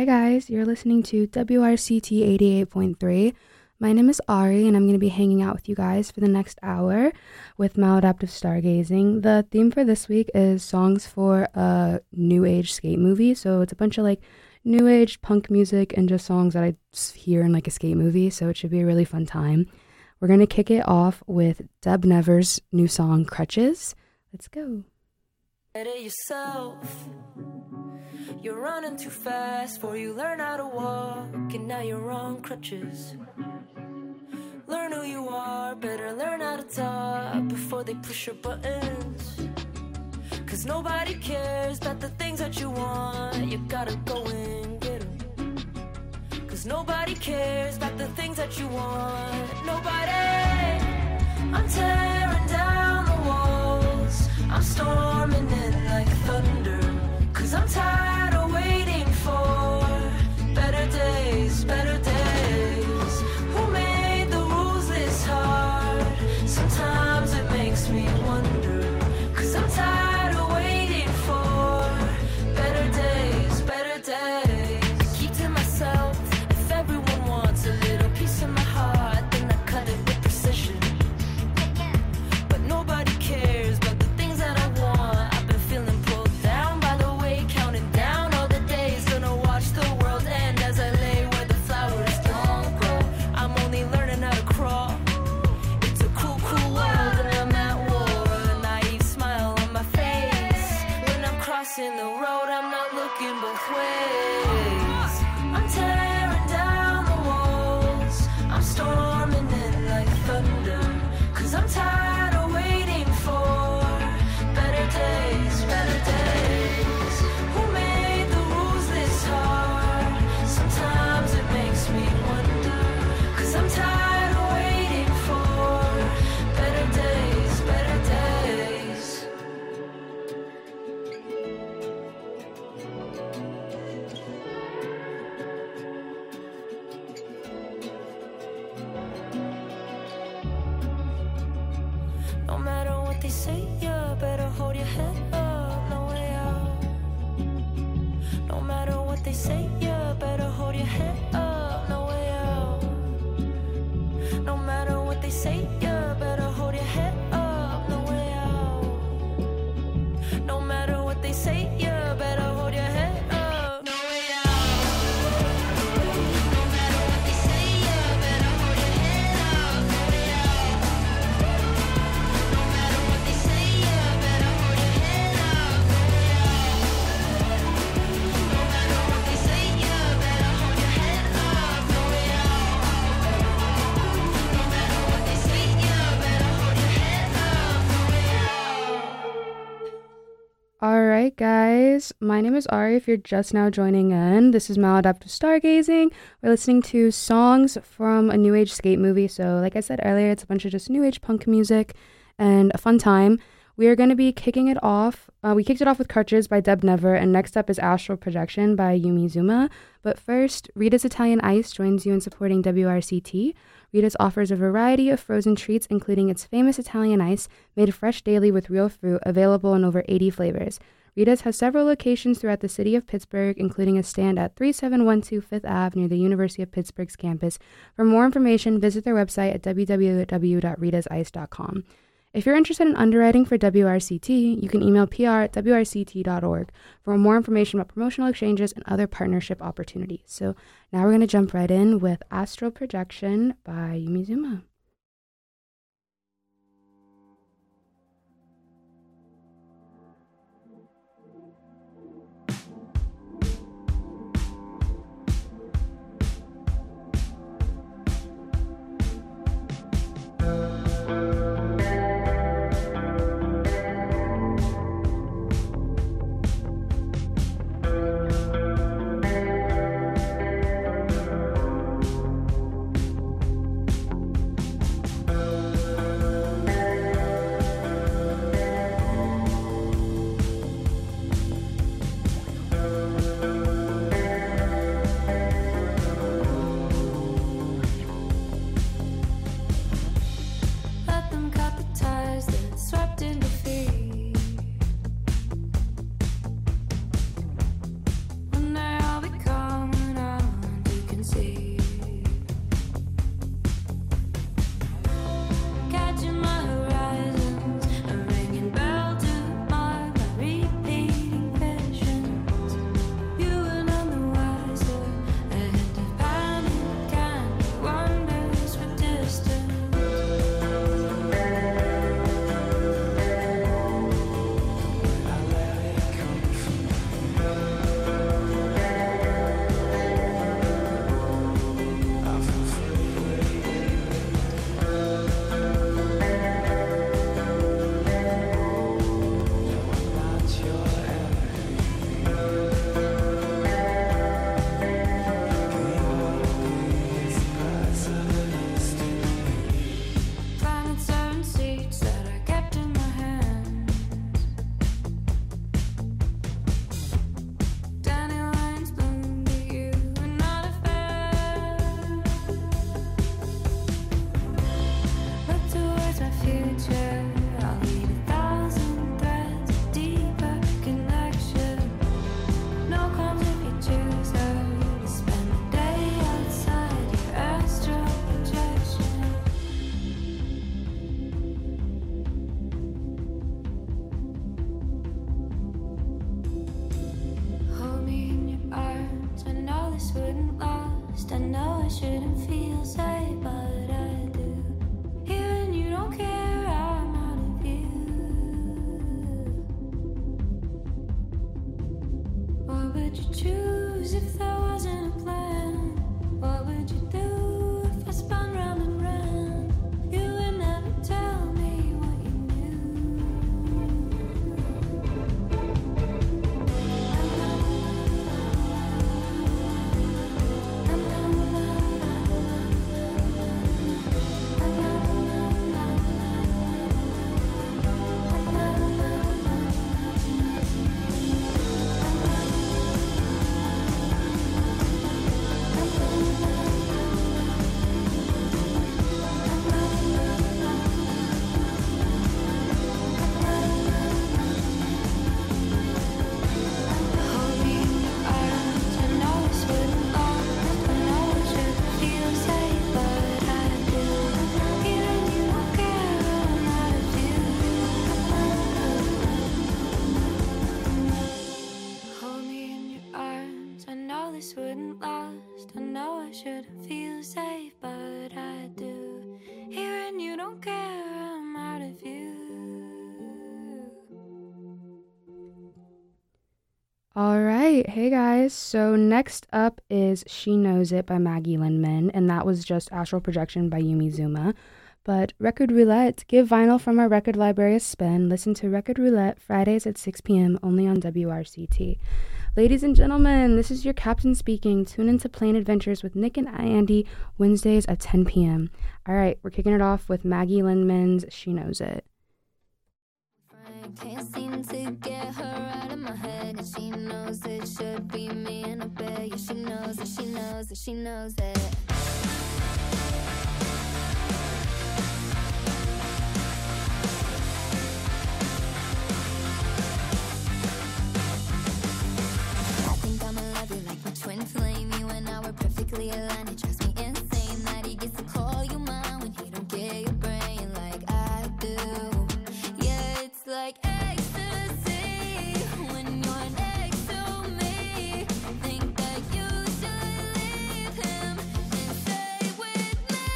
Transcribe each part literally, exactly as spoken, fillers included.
guys, you're listening to W R C T eighty-eight point three. My name is Ari, and I'm going to be hanging out with you guys for the next hour with Maladaptive Stargazing. The theme for this week is songs for a new age skate movie, so it's a bunch of like new age punk music and just songs that I hear in like a skate movie, so it should be a really fun time. We're going to kick it off with Deb Never's new song, Crutches. Let's go. Yourself. You're running too fast before you learn how to walk, and now you're on crutches. Learn who you are, better learn how to talk before they push your buttons. Cause nobody cares about the things that you want, you gotta go and get them. Cause nobody cares about the things that you want, nobody. I'm tearing down the walls, I'm storming in like thunder. Cause I'm tired of waiting for better days, better days. Who made the rules this hard? Sometimes it makes me wonder. Cause I'm tired of waiting for better days, better days. I keep to myself, if everyone wants a little piece of my heart, then I cut it with precision. But nobody cares about the things that I want. I've been feeling pulled down by the way, counting down all the days. Gonna watch the world end as I lay where the flowers don't grow. I'm only learning how to crawl. It's a cool, cool world and I'm at war. A naive smile on my face. When I'm crossing the road, I'm not looking both ways. I'm tearing down the walls, I'm storming in like thunder. Cause I'm tired of waiting for better days, better days. Who made the rules this hard? Sometimes it makes me wonder. Cause I'm tired of waiting for better days, better days. No matter what they say, you better hold your head up, no way out. No matter what they say, you better hold your head up, no way out. No matter what they say, you better hold your head up, no way out. No matter what they say, you better hold your head up, no way out. No matter what they say, you better hold your head up, no way out. No matter what they say, you better hold your head up, no way out. No matter what they say, you better hold your head up, no way out. No matter what they say, you better hold your head up, no way out. Alright guys, my name is Ari if you're just now joining in. This is Maladaptive Stargazing. We're listening to songs from a new age skate movie. So like I said earlier, it's a bunch of just new age punk music and a fun time. We are going to be kicking it off. Uh, we kicked it off with Crutches by Deb Never, and next up is Astral Projection by Yumi Zuma. But first, Rita's Italian Ice joins you in supporting W R C T. Rita's offers a variety of frozen treats, including its famous Italian ice, made fresh daily with real fruit, available in over eighty flavors. Rita's has several locations throughout the city of Pittsburgh, including a stand at three seven one two Fifth Avenue near the University of Pittsburgh's campus. For more information, visit their website at w w w dot ritas ice dot com. If you're interested in underwriting for W R C T, you can email p r at w r c t dot org for more information about promotional exchanges and other partnership opportunities. So now we're going to jump right in with Astral Projection by Yumi Zuma. All right. Hey guys. So next up is She Knows It by Maggie Lindman, and that was just Astral Projection by Yumi Zuma. But Record Roulette, give vinyl from our record library a spin. Listen to Record Roulette Fridays at six p.m. only on W R C T. Ladies and gentlemen, this is your captain speaking. Tune into Plane Adventures with Nick and Andy Wednesdays at ten p.m. All right, we're kicking it off with Maggie Lindman's She Knows It. Can't seem to get her out of my head, and she knows it should be me in a bed. Yeah, she knows it, she knows it, she knows it. I think I'ma love you like my twin flame. You and I were perfectly aligned. It drives me insane that he gets to call you mine when he don't get your brain like I do. Yeah, it's like ecstasy when you're next to me. Think that you should leave him and stay with me.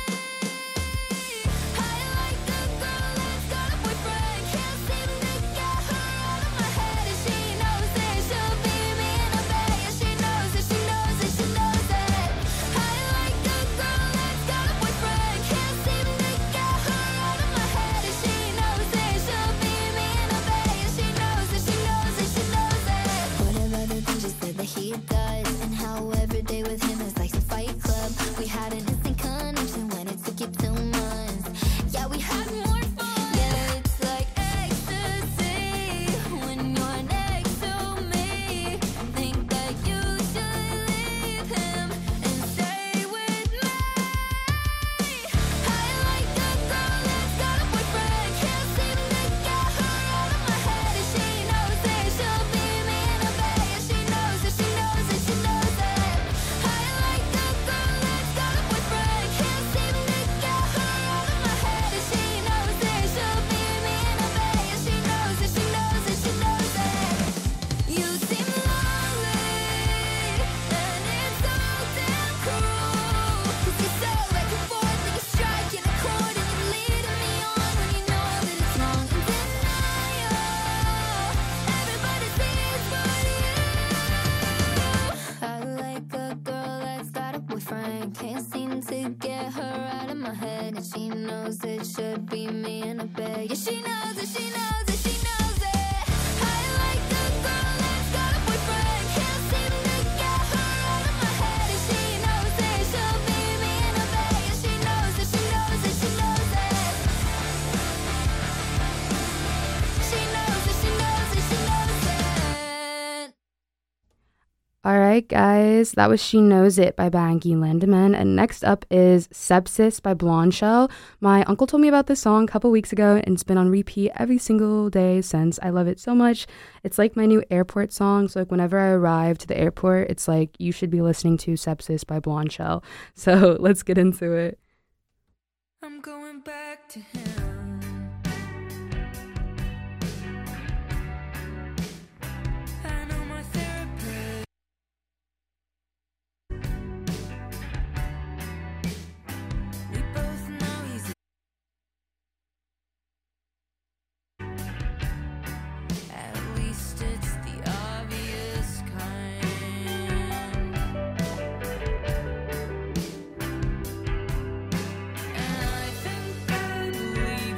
I like a girl that's got a boyfriend. Can't seem to get her out of my head, and she knows it. She'll be me in a bed. Yeah, she knows it, she knows it, she knows it. I like a girl that's got a boyfriend. Can't seem to get her out of my head, and she knows it. She'll be me in a bed. Yeah, she knows it, she knows it, she knows it. Whatever the things you said that he does, and how every day with him is like a fight club. We had an instant connection when it took you two months. Yeah, we had more fun. Yeah, it's like ecstasy when you're next to me. Think that you should leave him and stay with me. I like a girl that's got a boyfriend. Can't seem to get her out of my head, and she knows it. She'll be me in a bed. Yeah, she knows it, she knows it, she knows it. I like a girl that's got a boyfriend. Can't seem to get her out of my head, and she knows it. She'll be me in a bed. Yeah, she knows it, she knows it, she knows it. You seem lonely, and it's so damn cruel. 'Cause you go back and forth like a striking a chord, and you're leading me on when you know that it's wrong. In denial, everybody sees but you. I like a girl that's got a boyfriend. Can't seem to get her out of my head, and she knows it should be me in a bed. Yeah, she knows it, she knows it, she knows it. I like a girl that's got a boyfriend. Can't seem to get her out of my head, and she knows it. She'll be me in a bed. Yeah, she knows it, she knows it, she knows it. She knows it, she knows it, she knows it. All right, guys, that was She Knows It by Maggie Lindman. And next up is Sepsis by Blonde Shell. My uncle told me about this song a couple weeks ago, and it's been on repeat every single day since. I love it so much. It's like my new airport song. So like whenever I arrive to the airport, it's like you should be listening to Sepsis by Blonde Shell. So let's get into it. I'm going back to him. I know my therapist. We both know he's at least it's the obvious kind. And I think I believe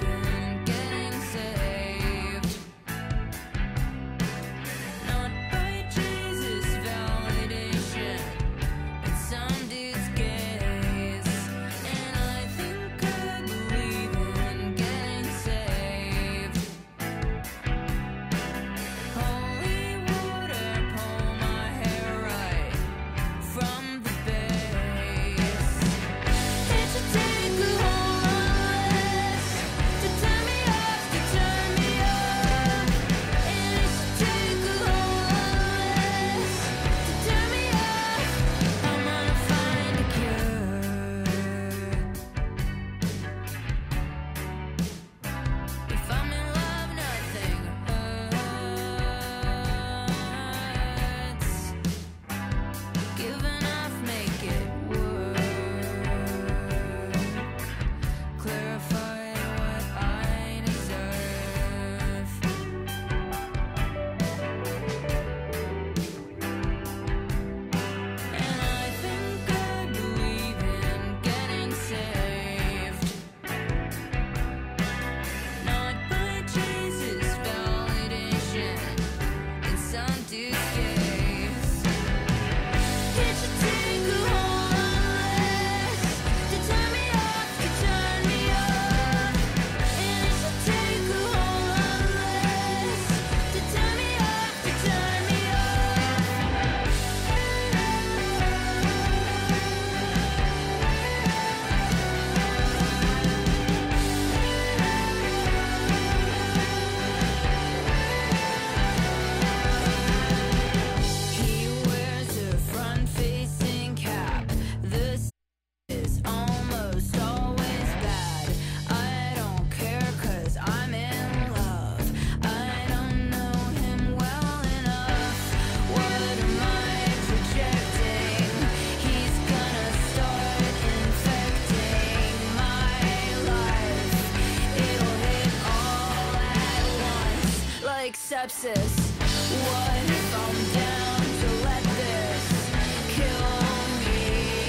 sepsis. What if I'm down to let this kill me?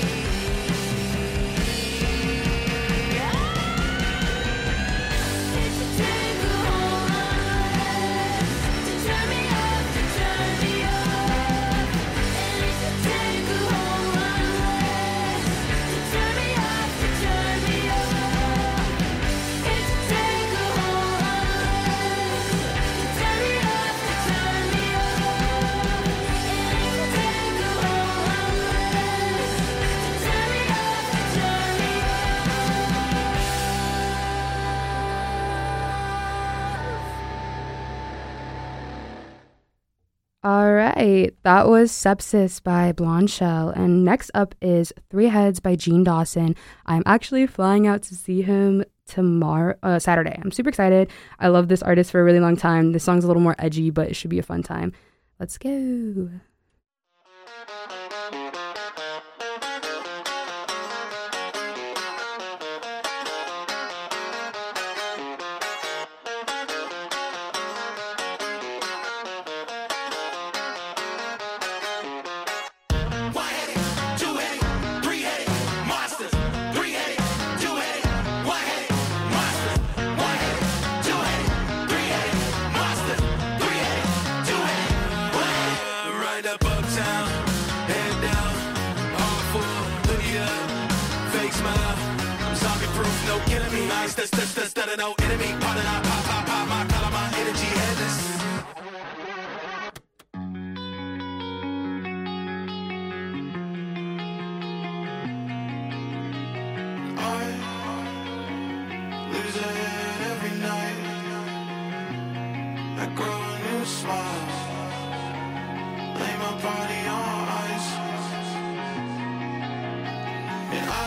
It should take a whole lot less to turn me up, to turn me up. And it should take a whole lot less to turn me up, to turn me up. It should take a whole lot less to turn me up, to turn me up. And it should take a whole lot less to turn me up, to turn me up. All right, that was Sepsis by Blonde Shell. And next up is Three Heads by Gene Dawson. I'm actually flying out to see him tomorrow, uh, Saturday. I'm super excited. I love this artist for a really long time. This song's a little more edgy, but it should be a fun time. Let's go. One-headed, two-headed, three-headed monsters. Three-headed, two-headed, one-headed monsters. One-headed, two-headed, three-headed monsters. Three-headed, two-headed, one-headed. Right up uptown, head down, all full, hoodie up, fake smile. I'm zombie proof, no killing me. Nice, that's that's that's that no enemy. Part of that pop pop pop, my color, my energy headless. Lose a head every night. I grow a new smile. Lay my body on ice. And I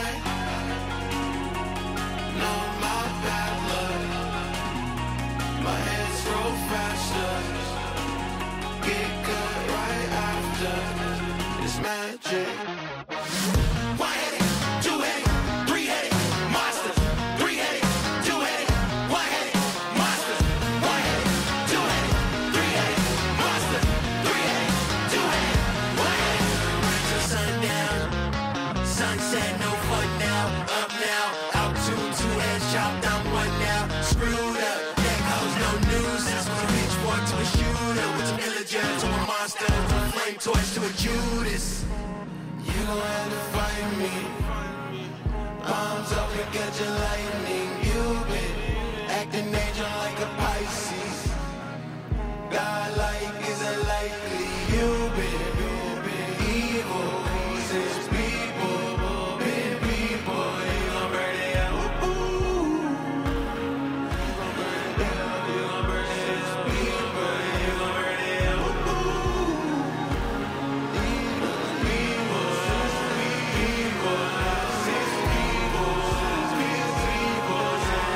know my bad luck. My hands grow faster. Get cut right after. It's magic. One-headed, two-headed, three-headed monsters. Three-headed, two-headed, one-headed monsters. One-headed, two-headed, three-headed monsters. Three-headed, two-headed, one-headed. Right till sundown, sunset, no fun now. Up now, out two, two heads chopped, I'm one now. Screwed up, neck hoes, no nuisance. From a pitchfork to a shooter, with some illager to a monster, from a flame torch to a Judas. You gon' have to fight me. Bombs up and catch a lightning. You've been acting angel like a Pisces. Godlike is unlikely. You've been, you've been evil since people, been people. You gon' burn it out. Ooh. You gon' burn it out. You gon' burn it out. People, you gon' burn it out. Ooh. Evil, evil, evil, since people, since people,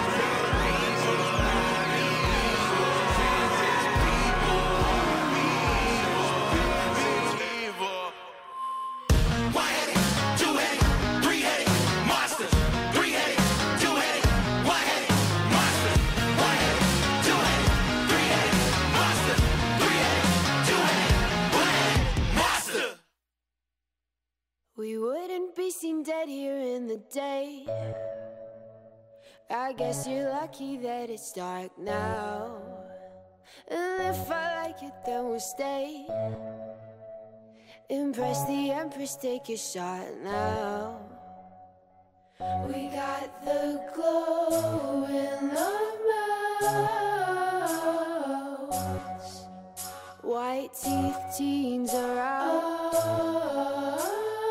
evil. One-headed, two-headed, three-headed monsters. Three-headed, two-headed, one-headed monsters. One-headed, two-headed, three-headed monsters. Three-headed, two-headed, one-headed monster. We wouldn't be seen dead here in the day. I guess you're lucky that it's dark now. And if I like it, then we'll stay. Impress the Empress, take a shot now. We got the glow in our mouths. White teeth, teens are out.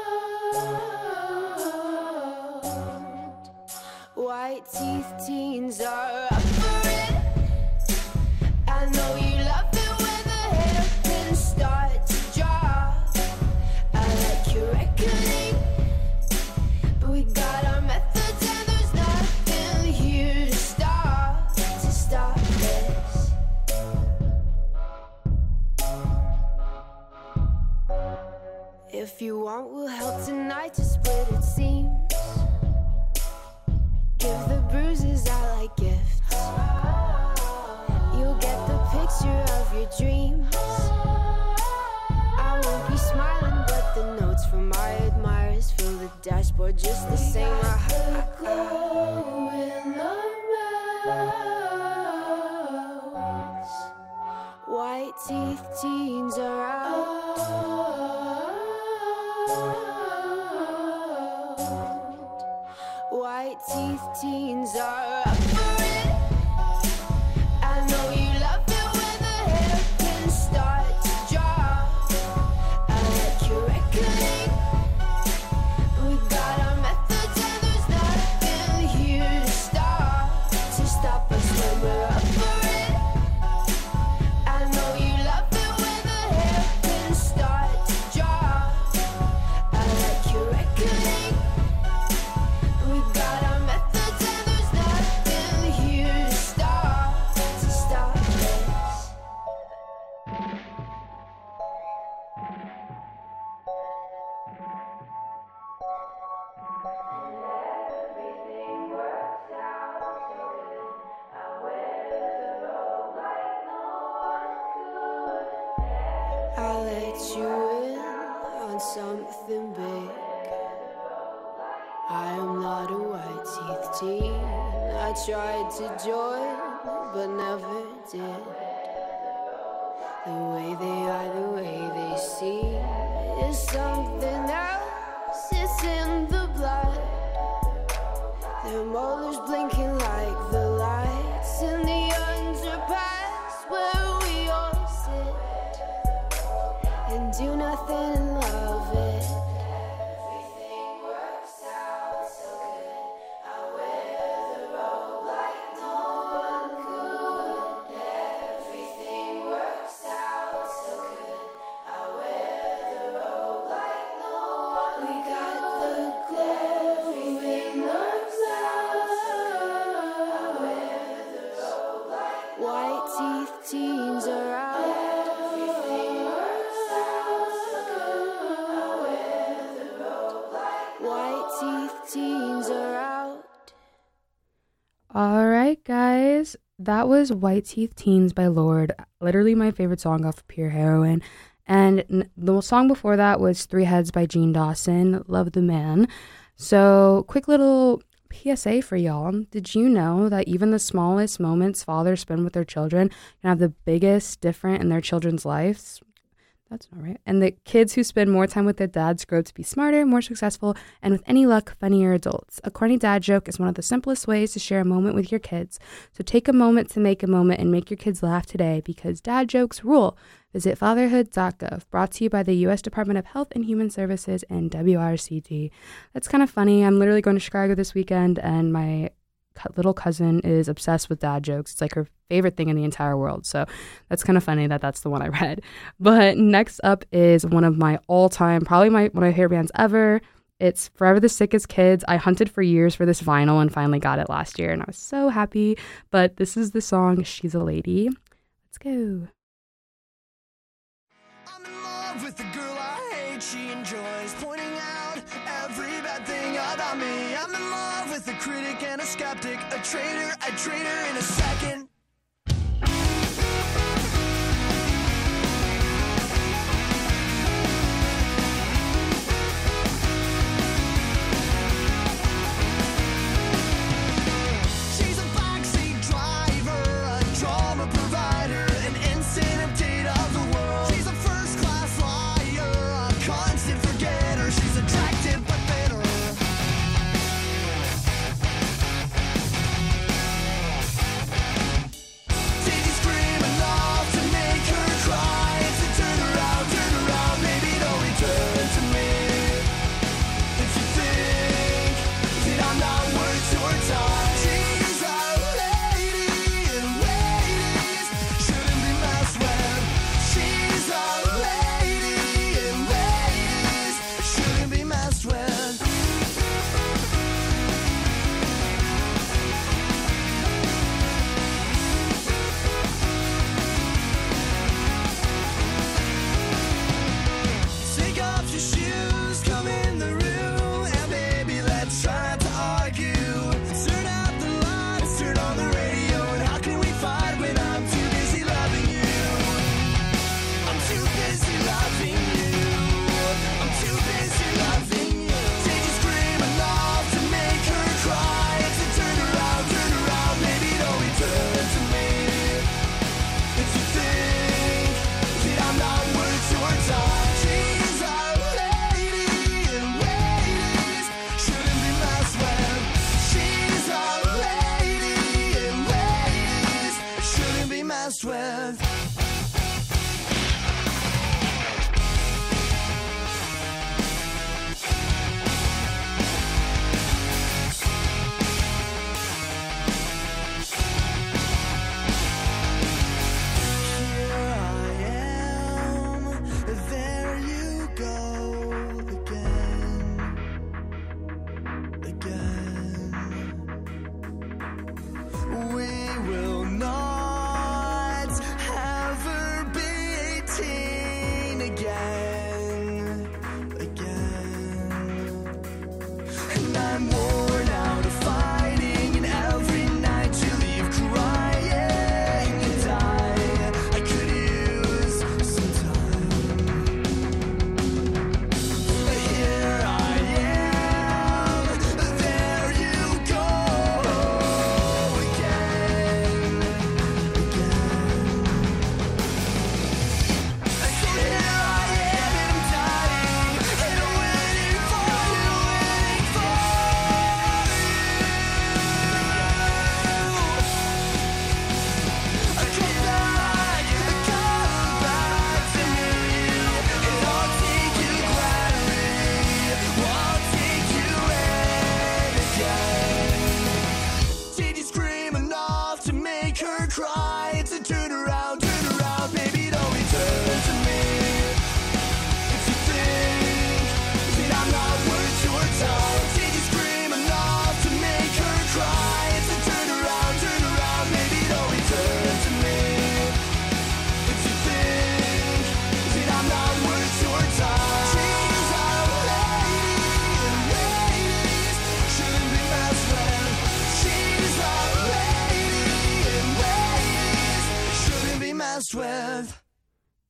White teeth, teens are up for it. I know you love it when the hairpins start to drop. I like your reckoning, but we got our methods and there's nothing here to stop, to stop this. If you want, we'll help tonight to split it seems. Give the bruises out like gifts. You'll get the picture of but just the same, I heard the glow in the mouths. White teeth, teens are out. White teeth, teens are up for it. I know you love it when the hairpins start to drop. I like your reckoning. We got our methods and there's nothing here to stop to stop us when we're up for it. I know you love it when the hairpins start to drop. I like your reckoning. We got our methods and there's nothing here to stop to stop us. Everything works out so good. I wear the robe like no one could. I let you in on something big. I am not a white teeth teen. I tried to join, but never did. The way they are, the way they see is something else. It's in the blood. Their molars blinking like the lights in the underpass where we all sit and do nothing and love it. Everything works out so good. I wear the robe like no one could. Everything works out so good. I wear the robe like no one. We got the glow in the I wear the robe like white teeth, teens are out. Everything works out so good. I wear the robe like white teeth, teens are out. All right, guys. That was White Teeth Teens by Lorde. Literally my favorite song off of Pure Heroine. And n- the song before that was Three Heads by Gene Dawson. Love the man. So, quick little P S A for y'all. Did you know that even the smallest moments fathers spend with their children can have the biggest difference in their children's lives? That's not right. And the kids who spend more time with their dads grow up to be smarter, more successful, and with any luck, funnier adults. A corny dad joke is one of the simplest ways to share a moment with your kids. So take a moment to make a moment and make your kids laugh today, because dad jokes rule. Visit fatherhood dot gov, brought to you by the U S Department of Health and Human Services and W R C T. That's kind of funny. I'm literally going to Chicago this weekend, and my cu- little cousin is obsessed with dad jokes. It's like her favorite thing in the entire world. So that's kind of funny that that's the one I read. But next up is one of my all-time, probably my one of my favorite bands ever. It's Forever the Sickest Kids. I hunted for years for this vinyl and finally got it last year, and I was so happy. But this is the song She's a Lady. Let's go. I'm in love with the girl I hate. She enjoys pointing out every bad thing about me. I'm in love with a critic and a skeptic, a traitor, a traitor in a second. She's a backseat driver, a drama provider, an instant update of the world. She's a first-class liar, a constant forgetter. She's attractive but bitter.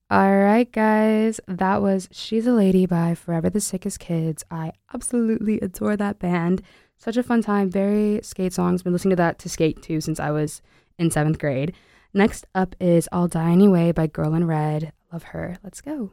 All right, guys, that was She's a Lady by Forever the Sickest Kids. I absolutely adore that band. Such a fun time, very skate songs. Been listening to that to skate too since I was in seventh grade. Next up is I'll Die Anyway by Girl in Red. Love her. Let's go.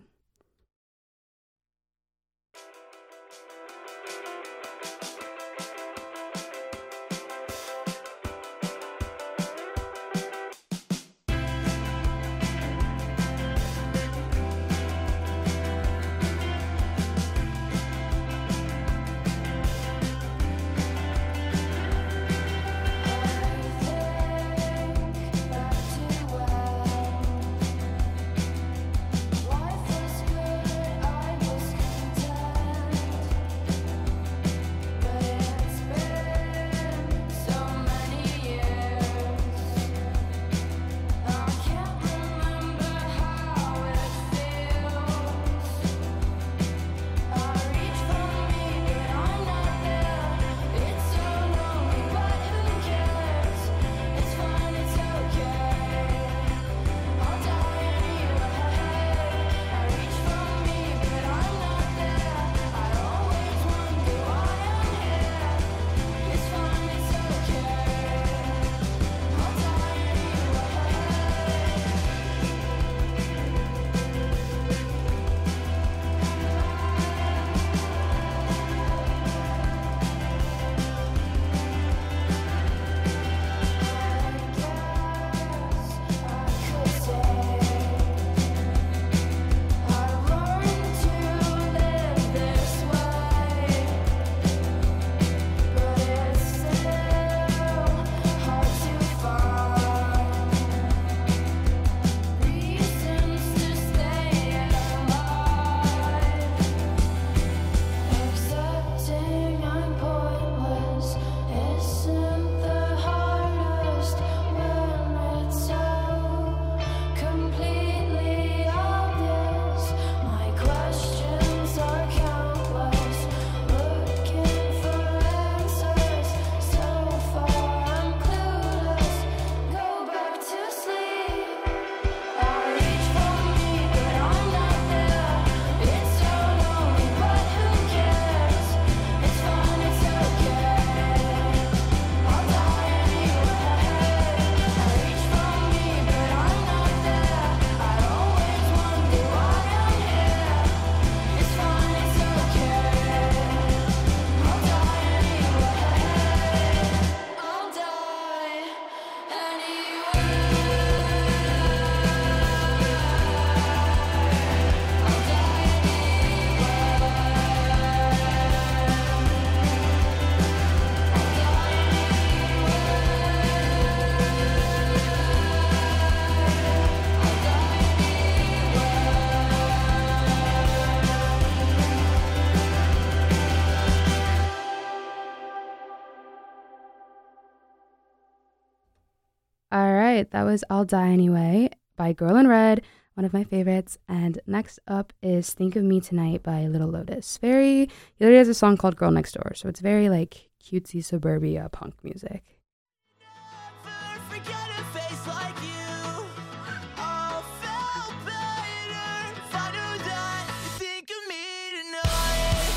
All right, that was I'll Die Anyway by Girl in Red, one of my favorites. And next up is Think of Me Tonight by Little Lotus. Very, he already has a song called Girl Next Door, so it's very like cutesy suburbia punk music. Never forget a face like you. All felt better. Find out that you think of me tonight.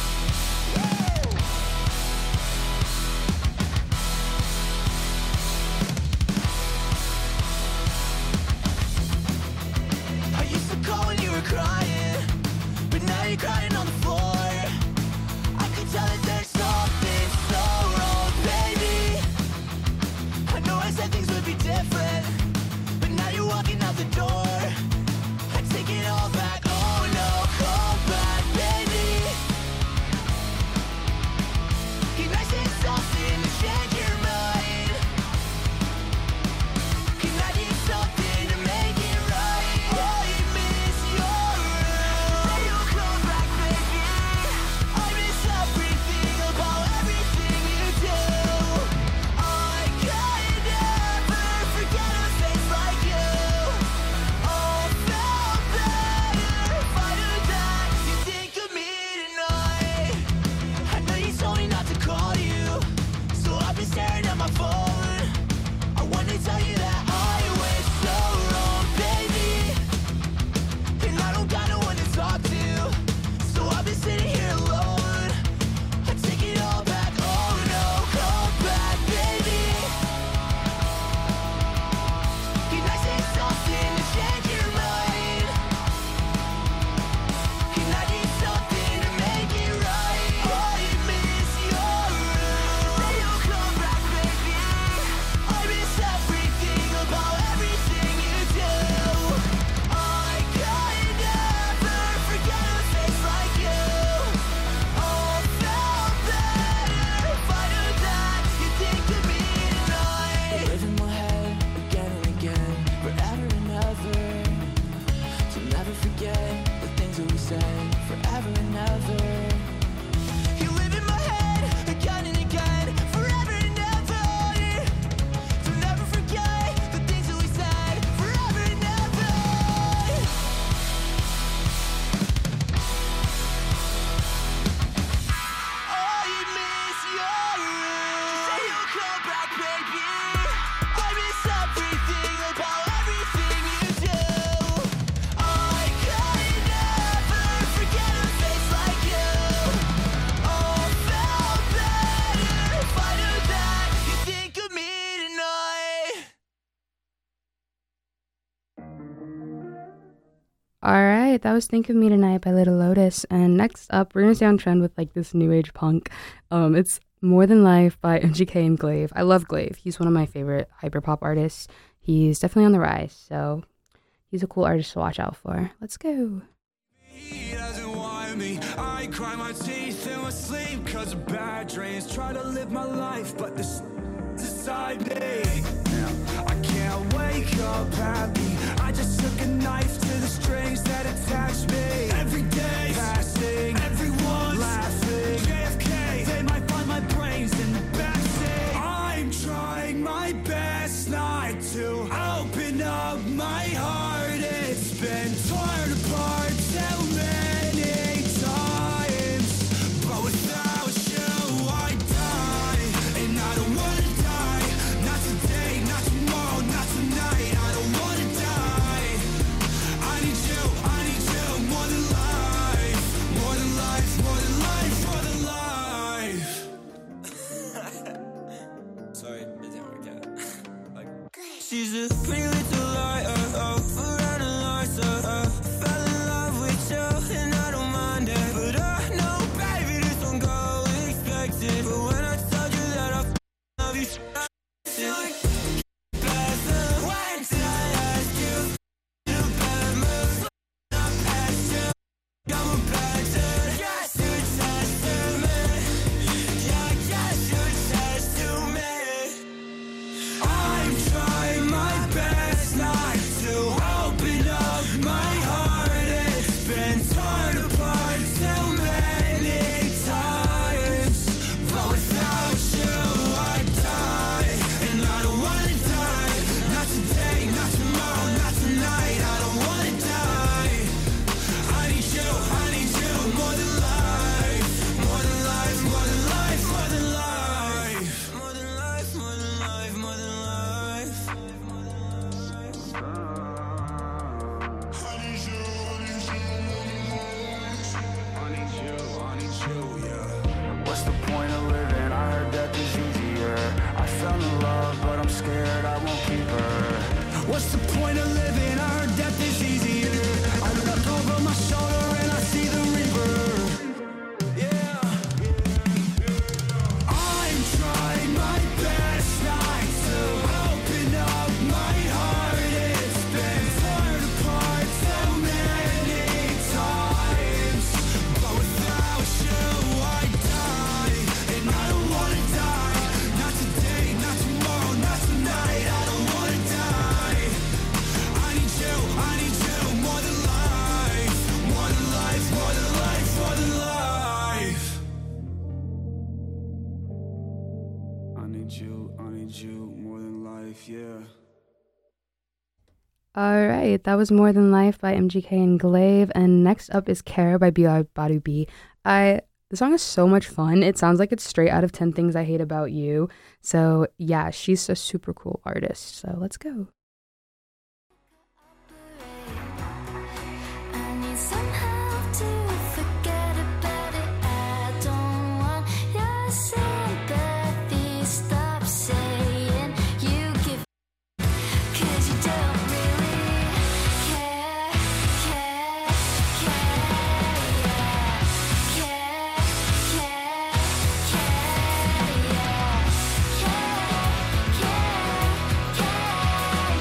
I used to call when you were crying, but now you're crying on the floor. I could tell that there's something so wrong, baby. I know I said things would be different, but now you're walking out the door. I take it all back, oh no, come back, baby. Keep missing something to change your mind. Can I need something to make it right? I miss your room. Say you'll come back, baby. I miss everything about everything you do. I can never forget a face like you. All felt better. Find out that you think of me tonight. I know you told me not to call you, so I've been staring at my phone. I want to tell you that I was so wrong, baby. All right, that was Think of Me Tonight by Little Lotus. And next up, we're going to stay on trend with like this new age punk. Um, it's More Than Life by M G K and Glaive. I love Glaive. He's one of my favorite hyperpop artists. He's definitely on the rise, so he's a cool artist to watch out for. Let's go. He doesn't want me. I cry my teeth in my sleep cause of bad dreams. Try to live my life, but this inside me. Yeah. I can't wake up happy. I just took a knife to the strings that attach me. Every day passing, everyone laughing. J F K, they might find my brains in the backseat. I'm trying my best not to open up my heart. It's been torn apart so many times, but without you I die, and I don't wanna die. Not today, not tomorrow, not tonight. I don't wanna die. I need you, I need you more than life, more than life, more than life, more than life. Sorry, it didn't work out. Like, she's a pretty little liar, oh, around a liar, uh, fell in love with you, and I don't mind it. But I know, baby, this won't go expected. But when I told you that I f- love you, I feel like better. When did I ask you to better move? Not past you, I'm a better. Yes, you tested me. Yeah, yes, you tested me. I'm trying my best not to open up my heart. It's been torn apart so many times, but without you I die, and I don't wanna die. Not today, not tomorrow, not tonight. I don't wanna die. I need you, I need you more than life, more than life, more than life, more than life, more than life, more than life, more than life. I need you, I need you, I need you, I need you, yeah. What's the point of living? I heard death is easier. I fell in love, but I'm scared I won't keep her. What's the point of living? I heard death is easier. I look over my shoulder and I see the river. Yeah. I'm trying my best not to open up my heart. It's been torn apart so many times, but without you I die, and I don't wanna die. Not today, not tomorrow, not tonight. I don't wanna die. I need you, I need you more than life, more than life, more than life, more than life. I need you, I need you more than life, yeah. All right, that was More Than Life by M G K and Glaive. And next up is Care by B R Badu B. I the song is so much fun. It sounds like it's straight out of ten Things I Hate About You. So yeah, she's a super cool artist. So let's go. I need some help to forget about it. I don't want your sympathy. Stop saying you give, 'cause you don't really care, care, care, yeah. Care, care, care, yeah. Care, care, care,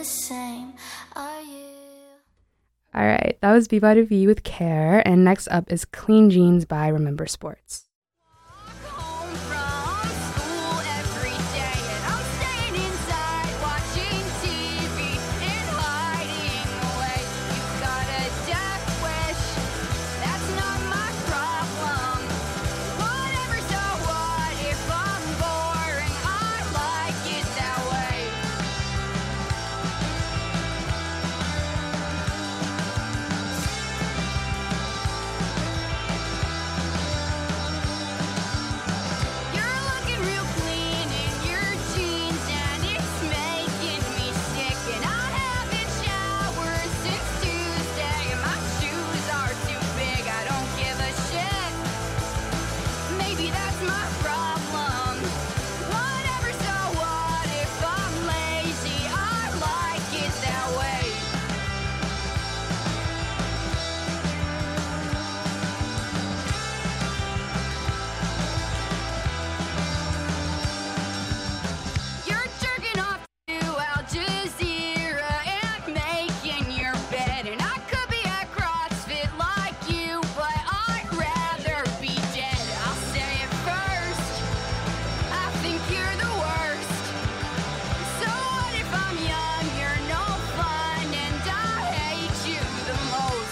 same. Are you? All right, that was Be Body V with Care, and next up is Clean Jeans by Remember Sports. Home from school every day, and I'm staying inside watching T V and hiding away. You got a death wish, that's not my problem. Whatever, so what if I'm boring? I like it that way. You're looking real clean in your jeans, and it's making me sick. And I haven't showered since Tuesday, and my shoes are too big. I don't give a shit. Maybe that's my problem. Whatever, so what if I'm lazy? I like it that way. You're jerking off to Al Jazeera and making your bed. And I could be at CrossFit like you, but I'd rather be dead. I'll say it first. I think you're the worst. So what if I'm young, you're no fun, and I hate you the most?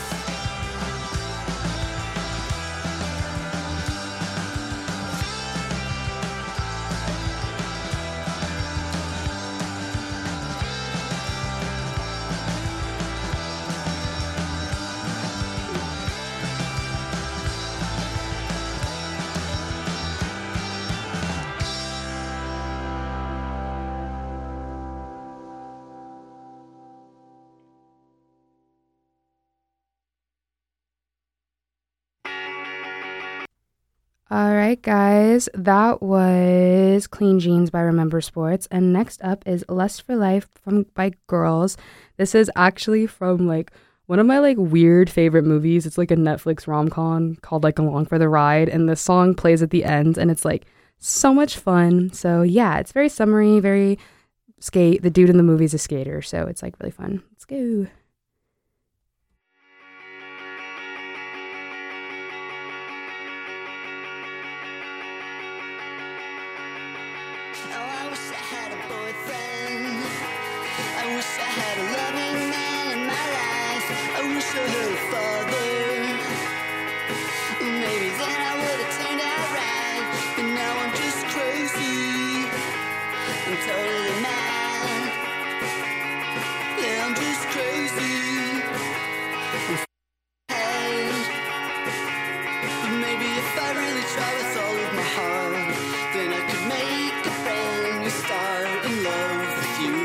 All right, guys, that was Clean Jeans by Remember Sports, and next up is Lust for Life from by Girls. This is actually from like one of my like weird favorite movies. It's like a Netflix rom-com called like Along for the Ride, and the song plays at the end, and it's like so much fun. So yeah, it's very summery, very skate. The dude in the movie is a skater, so it's like really fun. Let's go. Oh, I wish I had a boyfriend. I wish I had a loving man in my life. I wish I had a father. Maybe then I would have turned out right. But now I'm just crazy. I'm totally mad. Yeah, I'm just crazy. I'm f***ed. But maybe if I really try with all of my heart, then I could make a brand new start in love with you.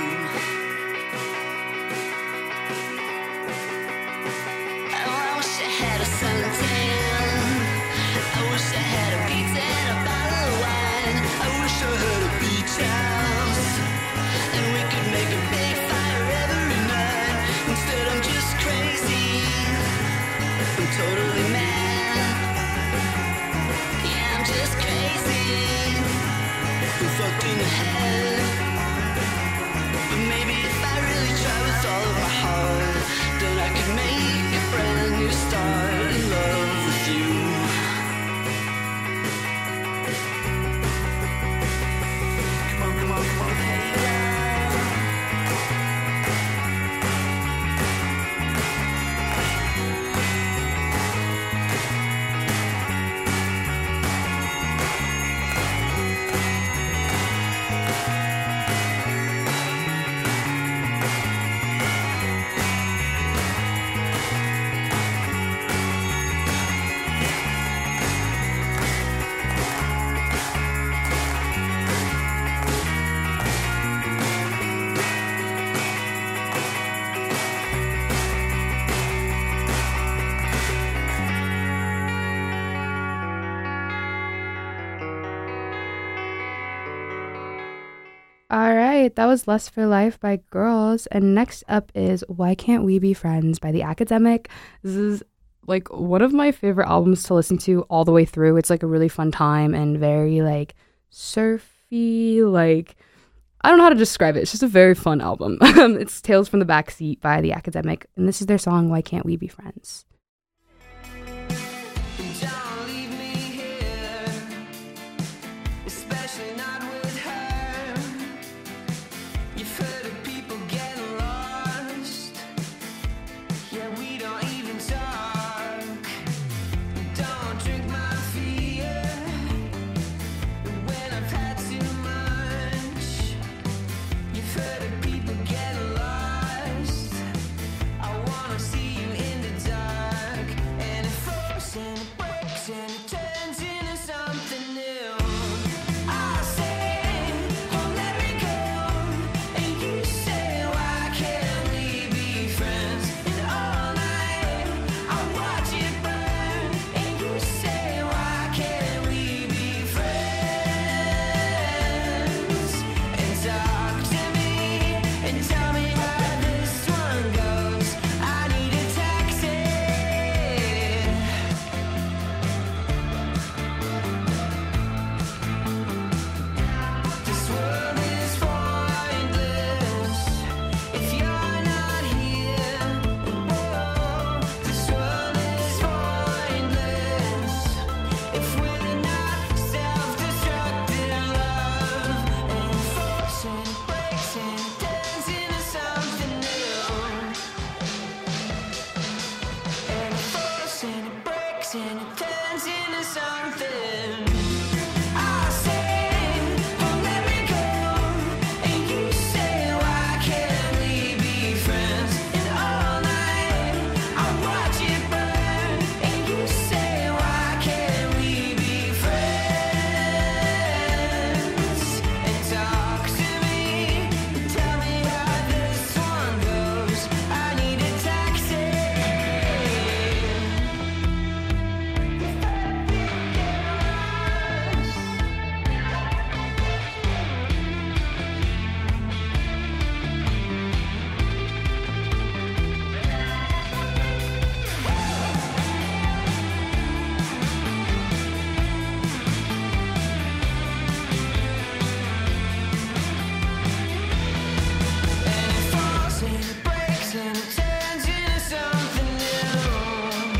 Oh, I wish I had a suntan. I wish I had a pizza and a bottle of wine. I wish I had a beach house, and we could make a big fire every night. Instead, I'm just crazy. I'm totally mad. Yeah, I'm just crazy. I'm fucked in the head. But maybe if I really try with all of my heart, then I could make a brand new start in love with you. Come on, come on, come on, hey now. All right, that was Lust for Life by Girls, and next up is Why Can't We Be Friends by The Academic. This is like one of my favorite albums to listen to all the way through. It's like a really fun time and very like surfy, like I don't know how to describe it. It's just a very fun album. It's Tales from the Backseat by The Academic, and this is their song, Why Can't We Be Friends? Don't leave me here, especially not with her. You've heard of people getting lost. Yeah, we don't even talk. Don't drink my fear when I've had too much. You've heard of people getting lost. I wanna see you in the dark, and it falls and it breaks and it turns into something new. I say, oh, let me go, and you say, why can't we be friends? And all night I watch it burn, and you say, why can't we be friends? And talk to me and tell me how this one goes. I need a taxi. This world is pointless if you're not here. Whoa, this world is pointless if we're not self-destructive love. And it falls and it breaks and it turns into something new. And it falls and it breaks and it turns into something. I say, oh, let me go, and you say, why can't we be friends? And all night I watch it burn, and you say, why can't we be friends? And talk to me, tell me how this one goes. I need a taxi. And it falls and it breaks and it turns into something new.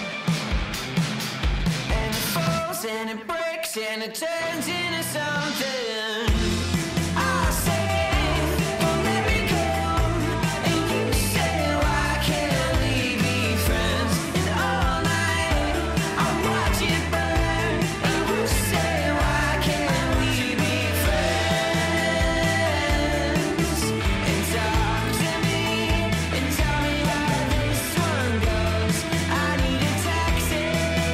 And it falls and it breaks and it turns into something. I say, oh, let me go, and you say, why can't we be friends? And all night I watch it burn, and you say, why can't we be friends? And talk to me and tell me how this one goes. I need a taxi.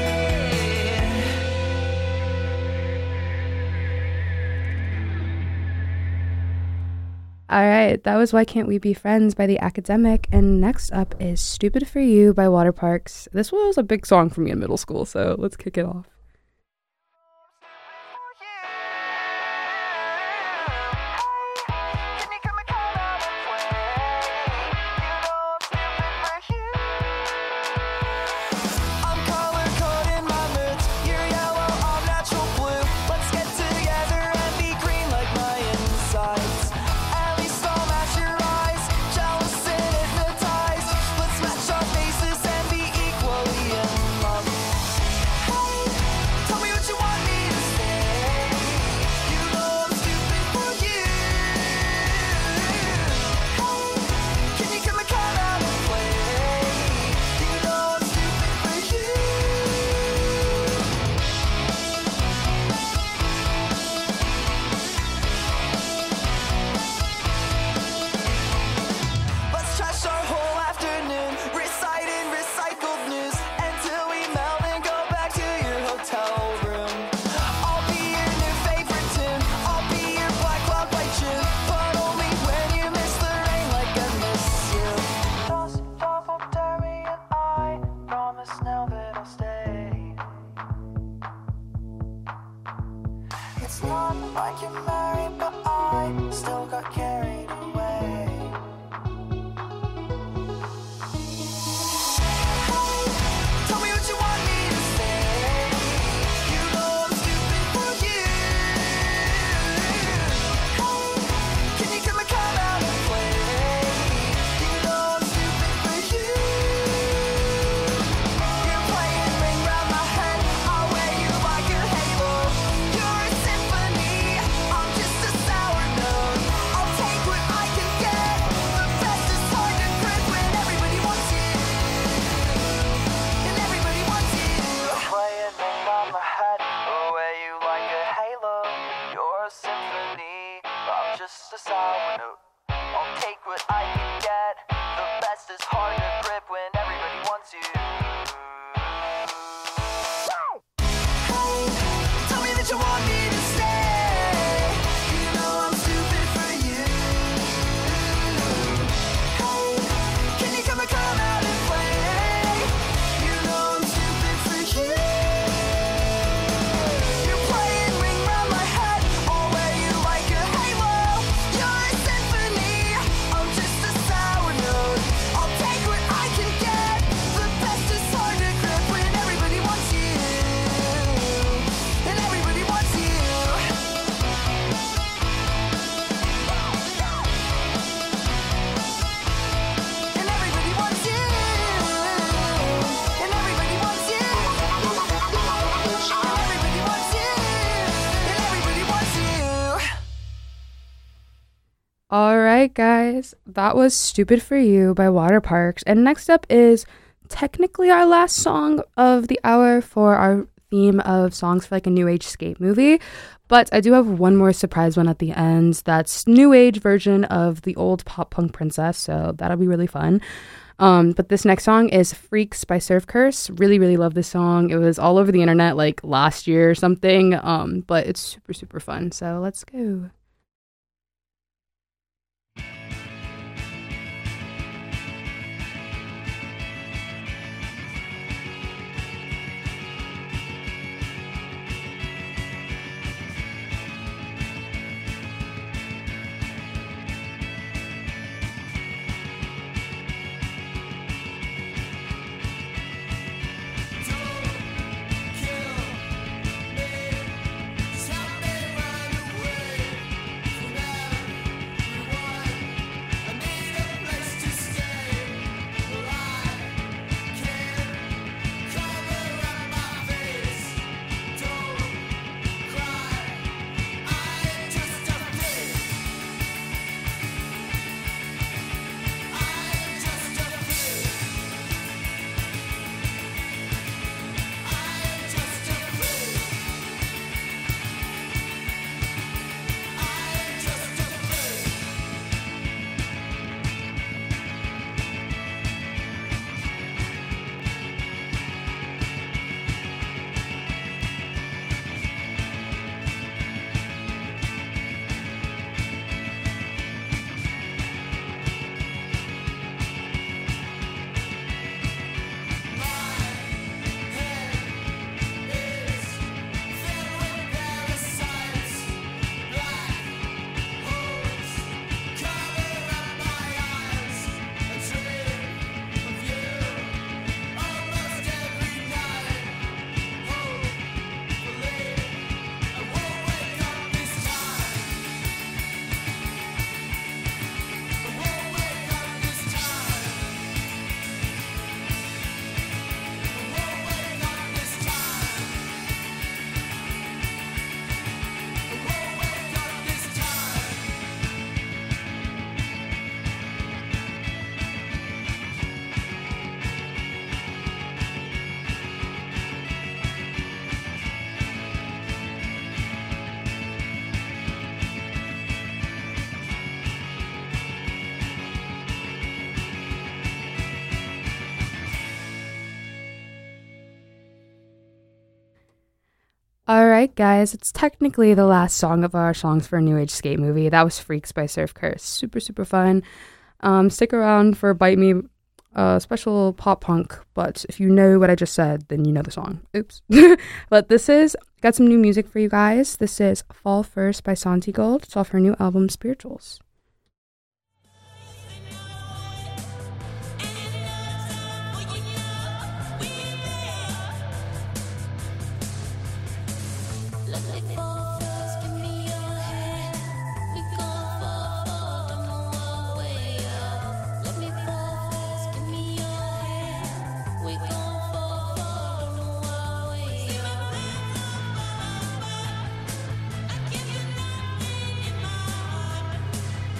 All right, that was Why Can't We Be Friends by The Academic, and next up is Stupid for You by Waterparks. This was a big song for me in middle school, so let's kick it off. Can you come and come out and play? You know I'm stupid for you. I'm color coding my moods. You're yellow, I'm natural blue. Let's get together and be green like my insides. At least I'll match your eyes, jealous and hypnotized. Let's match our faces and be equally in love. Hey, tell me what you want me to say. You know I'm stupid for you. Hey, can you come and come out and play? You know I'm stupid for you. Let's trash our whole afternoon, reciting recycled news until we melt and go back to your hotel room. I'll be your new favorite tune. I'll be your black cloud by June, but only when you miss the rain like I miss you. Just double dairy and I promise now that I'll stay. It's not like you're married, but I still got carried away. Hey, tell me what you want me to say. You know I'm stupid for you. Hey, just a sour note. I'll take what I can get. The best is hard to grip when everybody wants you. Hey, tell me that you want me to stay. You know I'm stupid for you. Hey, can you come and come out and play? You know I'm stupid for you. You're playing ring round my head, all where you like a halo. You're a symphony, I'm just a sour note. I'll take what I can get. The best is hard to grip when everybody wants you. And everybody wants you. And everybody wants you. And everybody wants you. And everybody wants you. And everybody wants you. All right, guys, that was Stupid for You by Water Parks. And next up is technically our last song of the hour for our theme of songs for like a new age skate movie. But I do have one more surprise one at the end that's new age version of the old pop punk princess. So that'll be really fun. Um, but this next song is Freaks by Surf Curse. Really, really love this song. It was all over the internet like last year or something. Um, but it's super, super fun. So let's go. All right, guys, it's technically the last song of our Songs for a New Age Skate movie. That was Freaks by Surf Curse. Super, super fun. Um, stick around for Bite Me, uh, special pop punk. But if you know what I just said, then you know the song. Oops. But this is, got some new music for you guys. This is Fall First by Santi Gold. It's off her new album, Spirituals. Give you nothing in my heart.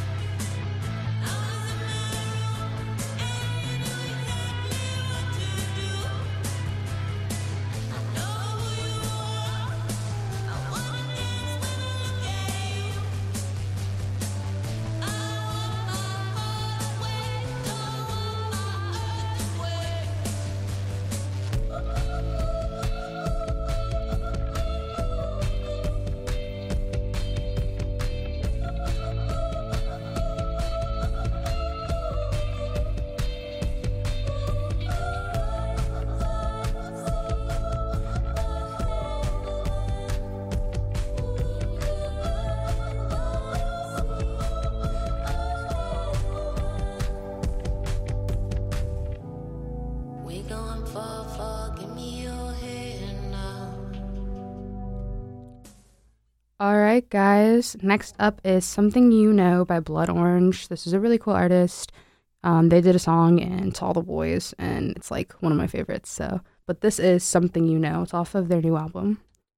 All right, guys. Next up is Something You Know by Blood Orange. This is a really cool artist. Um, they did a song in To All the Boys, and it's like one of my favorites. So, but this is Something You Know. It's off of their new album.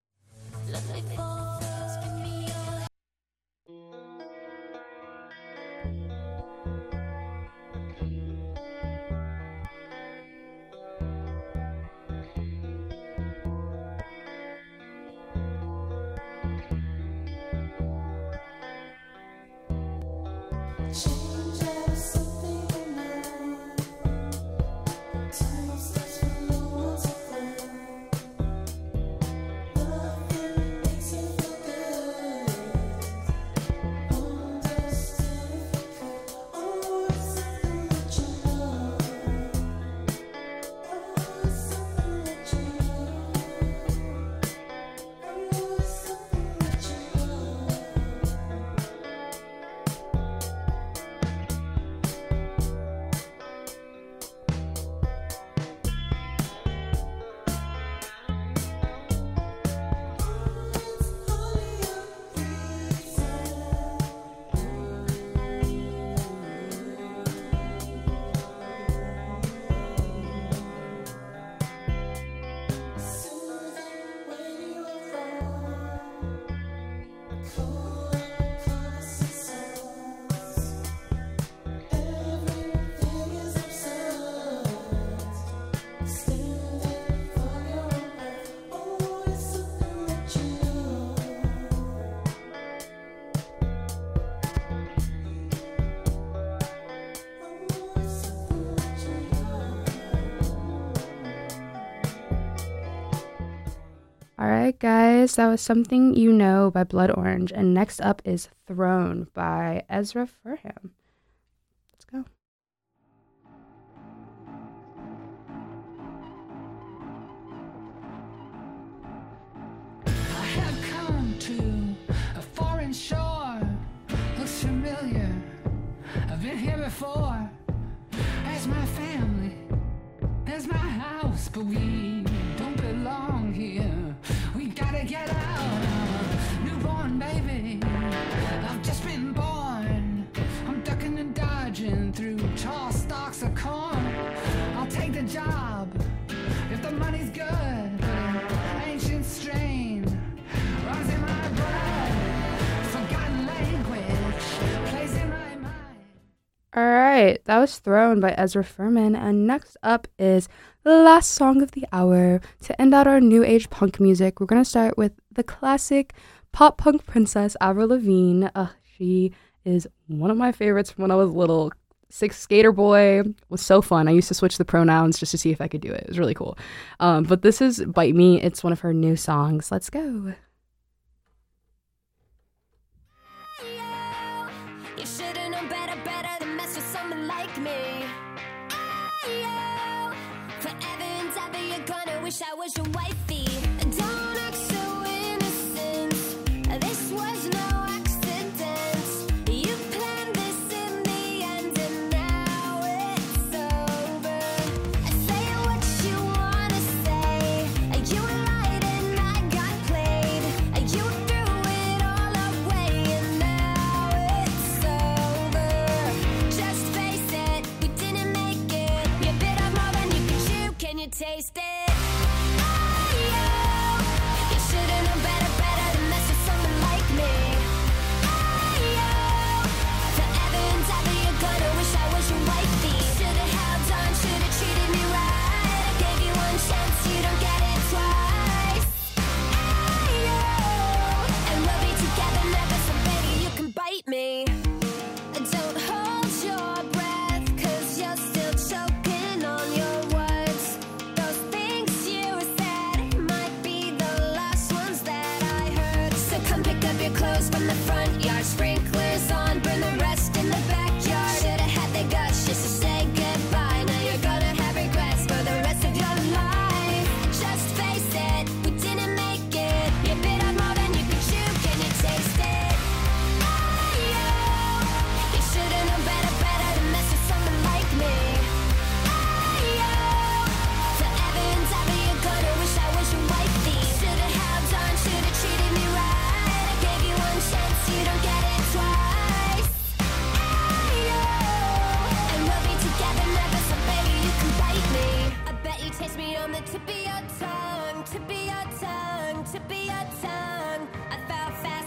All right, guys, that was Something You Know by Blood Orange. And next up is Throne by Ezra Furham. Let's go. I have come to a foreign shore. Looks familiar. I've been here before. There's my family. There's my house, but we don't belong here. We gotta get out. Newborn baby. I've just been born. I'm ducking and dodging through tall stalks of corn. I'll take the job if the money's good. Ancient strain runs in my blood. Forgotten language plays in my mind. All right, that was Throne by Ezra Furman. And next up is the last song of the hour. To end out our new age punk music, we're going to start with the classic pop punk princess, Avril Lavigne. Uh, she is one of my favorites from when I was little. Six Skater Boy was so fun. I used to switch the pronouns just to see if I could do it. It was really cool. Um, but this is Bite Me. It's one of her new songs. Let's go. You should've known better, better than mess with someone like me. Ayo, forever and ever you're gonna wish I was your wifey. Don't act so innocent. This was no accident. You planned this in the end and now it's over. Say what you wanna say. You lied and I got played. You threw it all away and now it's over. Just face it, we didn't make it. You bit off more than you could chew. Can you taste it? Ayo, you should've known better, better than mess with someone like me. Ayo, forever and ever you're gonna wish I was your wifey. Should've held on, should've treated me right. I gave you one chance, you don't get it twice. Ayo, and we'll be together never, so baby you can bite me. Don't hold your breath, cause you're still choking on your words. Those things you said might be the last ones that I heard. So come pick up your clothes from the front yard. Sprinklers on, burn the rest in the backyard. Should've had the guts just to say goodbye. Now you're gonna have regrets for the rest of your life. Just face it, we didn't make it. You bit off more than you could chew. Can you taste it? Ayo, you should've known better, better than mess with someone like me. Ayo, forever and ever you're gonna wish I was your wifey. Should've held on, should've treated me right. I gave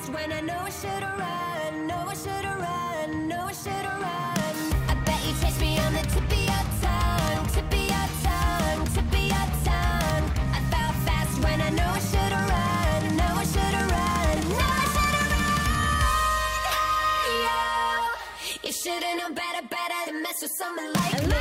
fast when I know I should've run, know I should've run, know I should've run. I bet you chased me on the tip of your tongue, tip of your tongue, tip of your tongue. I fell fast when I know I should've run, know I should've run, know I should've run. Hey, yo, you should've known better, better to mess with someone like me.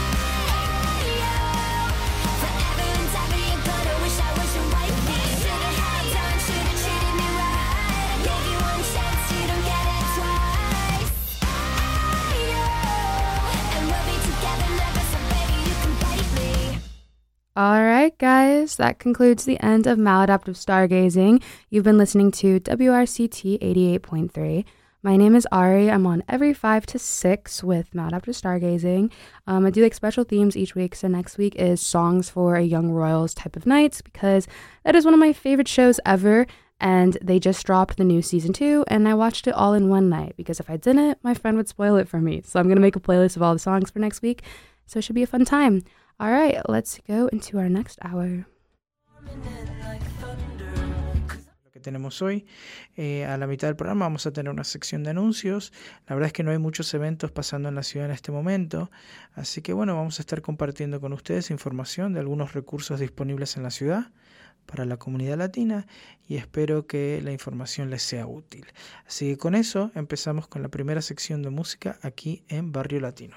All right, guys, that concludes the end of Maladaptive Stargazing. You've been listening to W R C T eighty-eight point three. My name is Ari. I'm on every five to six with Maladaptive Stargazing. Um, I do like special themes each week, so next week is Songs for a Young Royals Type of Nights, because that is one of my favorite shows ever, and they just dropped the new season two, and I watched it all in one night, because if I didn't, my friend would spoil it for me. So I'm going to make a playlist of all the songs for next week, so it should be a fun time. All right, let's go into our next hour. Lo que tenemos hoy, eh, a la mitad del programa vamos a tener una sección de anuncios. La verdad es que no hay muchos eventos pasando en la ciudad en este momento, así que bueno, vamos a estar compartiendo con ustedes información de algunos recursos disponibles en la ciudad para la comunidad latina, y espero que la información les sea útil. Así que con eso empezamos con la primera sección de música aquí en Barrio Latino.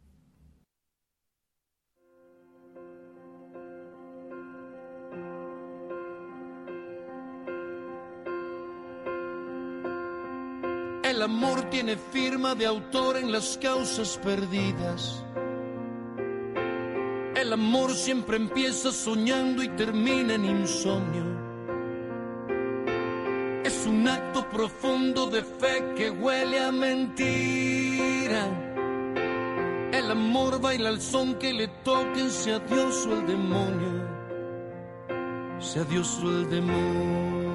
El amor tiene firma de autor en las causas perdidas. El amor siempre empieza soñando y termina en insomnio. Es un acto profundo de fe que huele a mentira. El amor baila al son que le toquen, sea Dios o el demonio, sea Dios o el demonio.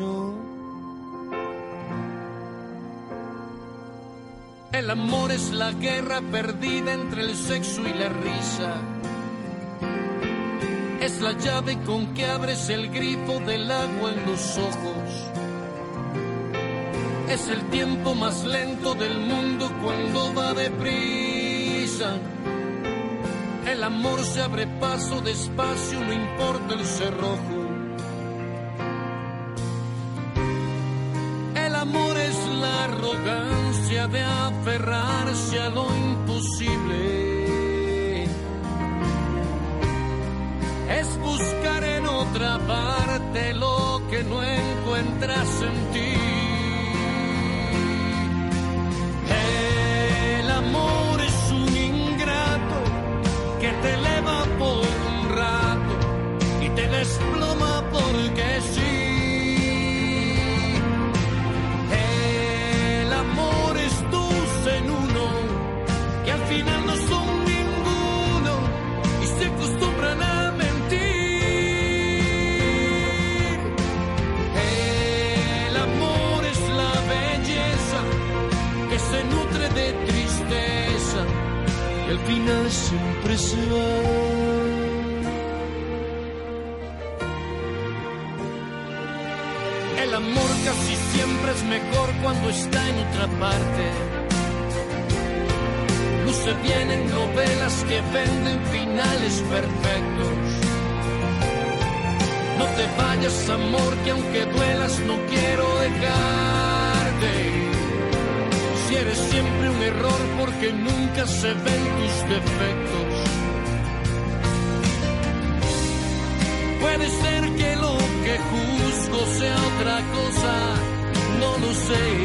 El amor es la guerra perdida entre el sexo y la risa. Es la llave con que abres el grifo del agua en los ojos. Es el tiempo más lento del mundo cuando va deprisa. El amor se abre paso despacio, no importa el cerrojo. El amor es la arrogancia de aferrarse a lo imposible. Es buscar en otra parte lo que no encuentras en ti. El amor es un ingrato que te eleva por un rato y te desploma porque sí. En uno que al final no son ninguno y se acostumbran a mentir. El amor es la belleza que se nutre de tristeza y al final siempre se va. El amor casi siempre es mejor cuando está en otra parte. Se vienen novelas que venden finales perfectos. No te vayas, amor, que aunque duelas no quiero dejarte. Si eres siempre un error porque nunca se ven tus defectos. Puede ser que lo que juzgo sea otra cosa, no lo sé.